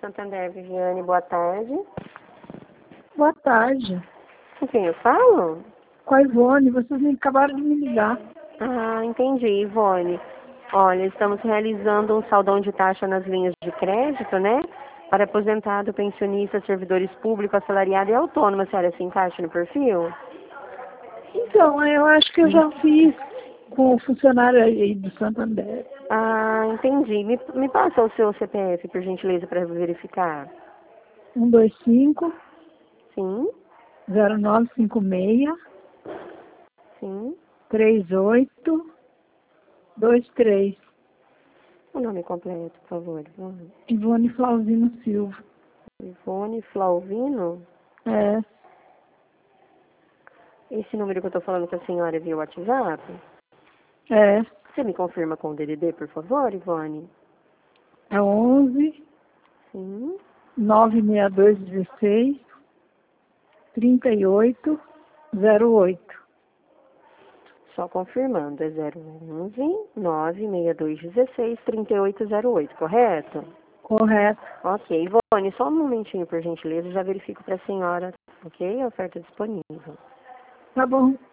Santander, Viviane, boa tarde. Boa tarde. Com quem eu falo? Com a Ivone, vocês acabaram de me ligar. Ah, entendi, Ivone. Olha, estamos realizando um saldão de taxa nas linhas de crédito, né? Para aposentado, pensionista, servidores públicos, assalariado e autônomo. A senhora se encaixa no perfil? Então, eu acho que eu já fiz com o funcionário aí do Santander. Ah, entendi. Me passa o seu CPF, por gentileza, para verificar. 125 Sim, 0956 sim. 3823. O nome completo, por favor, Ivone. Ivone Flauzino Silva. Ivone Flauvino? É, Esse número que eu estou falando com a senhora é via WhatsApp? é. Você me confirma com o DDD, por favor, Ivone? É 11 Sim. 96216 3808. Só confirmando, é 011 96216 3808, correto? Correto. Ok, Ivone, só um momentinho, por gentileza, já verifico para a senhora, ok? A oferta disponível. Tá bom.